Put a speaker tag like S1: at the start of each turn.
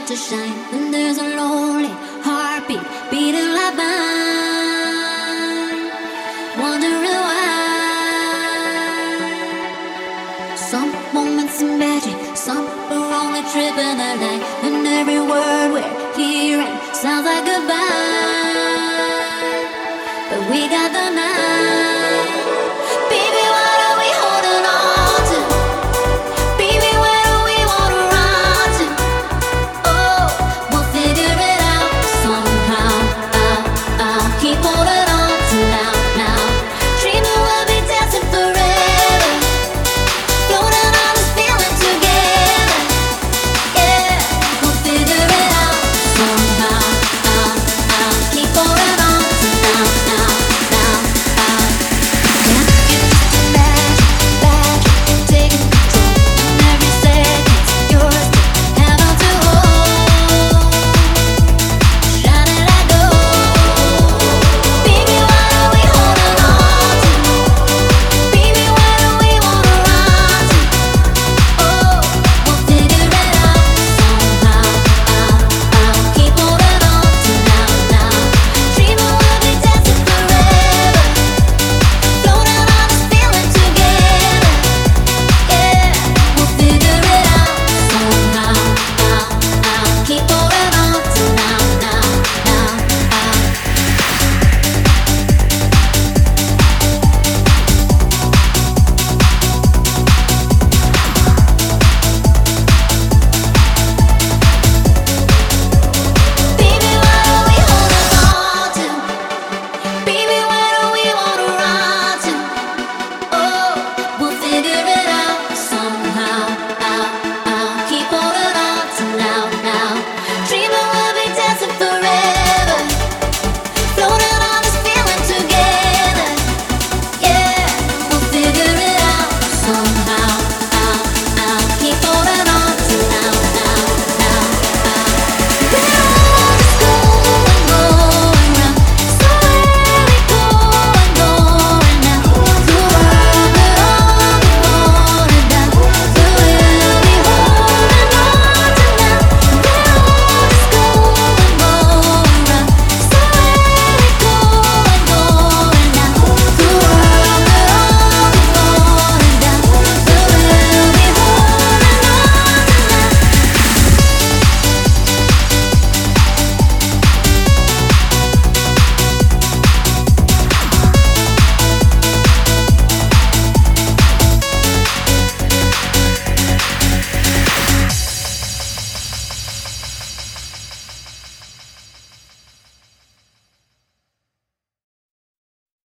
S1: to shine. And there's a lonely heartbeat beating like mine, wondering why. Some moments are magic, some are only tripping the night. And every word we're hearing sounds like goodbye, but we got the night.